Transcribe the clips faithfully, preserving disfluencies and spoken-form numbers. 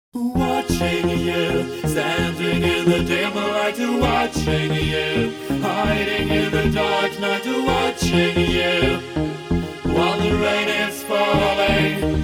Watching you, standing in the dim light, watching you, hiding in the dark night, watching you, while the rain is falling.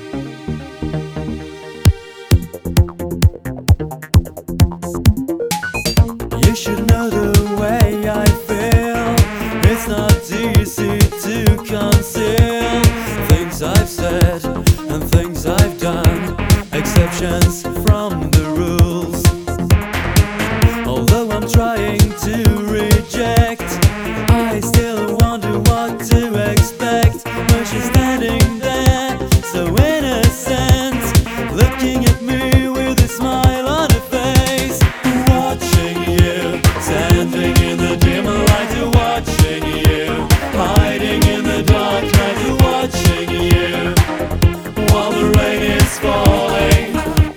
You should know the way I feel. It's not easy to conceal things I've said and things I've done, exceptions from the rules. Although I'm trying to reject, I still wonder what to expect when she's standing there, so innocent, looking at me with a smile on her face. Watching you, standing in the dim light, watching you, hiding in the dark night, watching you, while the rain is falling.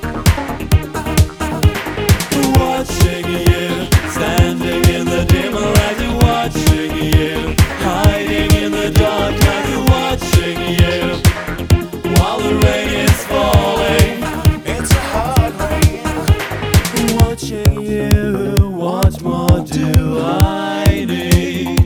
Watching you, standing in the dim light, watching you, hiding in the dark night, watching you, while the rain is falling. It's a hard rain. Watching you, what more do I need?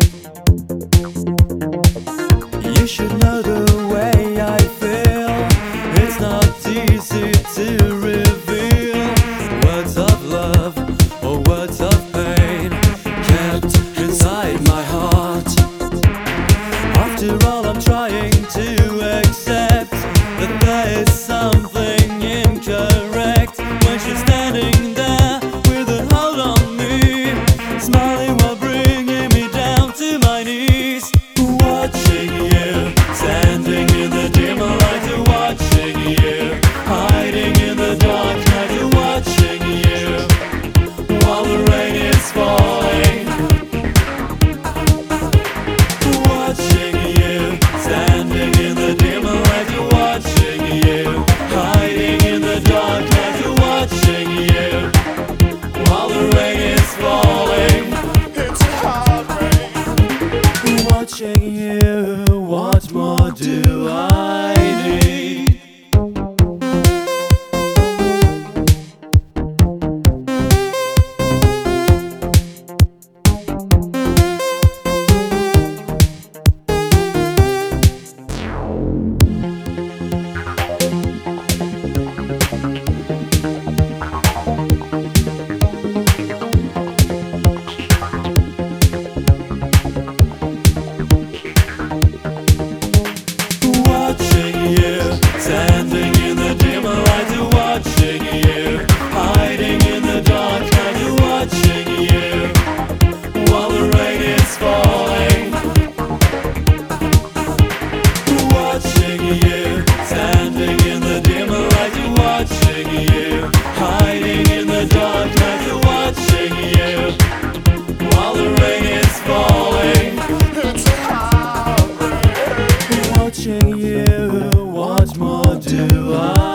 You should know the way I feel. It's not easy to reveal words of love or words of pain kept inside my heart. After all, I'm trying to accept that there is something incorrect when she's standing there with a hold on me, smiling while bringing me down to my knees. Watching you, standing in the dim light, watching you, hiding in the dark night, watching you, while the rain is falling. Watching you, standing in the dim light, watching you, hiding in the dark night, watching you, while the rain is falling. It's a hard rain. Watching you, what more do I need? Watching you, standing in the dim light, watching you, hiding in the dark night, watching you, while the rain is falling. Watching you, standing in the dim light, watching you, hiding in the dark night, watching you, while the rain is falling. It's a hard rain. Watching you, what more do I